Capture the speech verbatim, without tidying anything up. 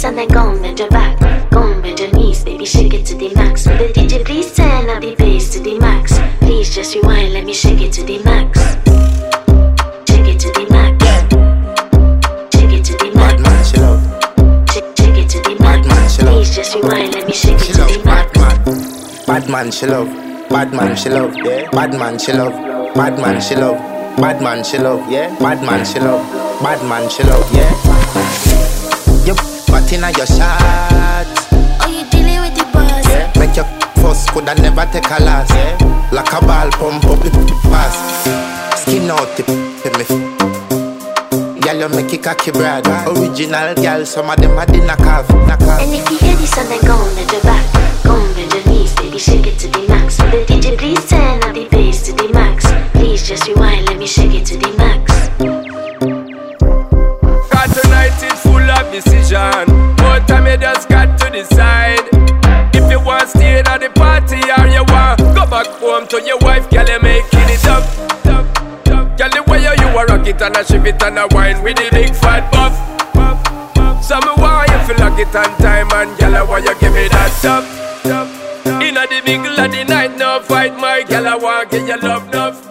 ladies and then go and bend your back. Go and bend your knees, baby, shake it to the max. Will the D J please turn up the bass to the max? Please just rewind, let me shake it to the max. Shake it to the max. Shake it to the max. Bad man, she love. Shake, shake it to the max. Bad man, she love. Please just rewind, let me shake it She to love. the max. Bad man. Bad man, she love. Bad man, she love. Yeah. Bad man, she love. Bad man, she love. Bad man, she love. Yeah. Bad man, she love. Bad man, she love. Yeah. You butt inna your shot. Oh, you dealing with the boss? Yeah. Make your first coulda never take a last. Yeah. Like a ball pump up the pass. Skin out the me. Girl, you make it cocky brad. Original girl, some of them are the knock off. Knock off. And if you hear this, then go and bend your back. Go and bend your knees, baby, shake it to the max. Will the D J please turn up the bass to the max? Please just rewind, let me shake it to the max. Cause tonight is full of decision. But time you just got to decide. If you want to stay at the party or you want go back home to your wife, girl, you making it up. Girl, the way you, you a rock it and a shift it and a wine with the big fat buff. So me want you feel like it on time and girl, I want you give me that top. Inna the middle of the night, no fight, my girl, I want give you love, love.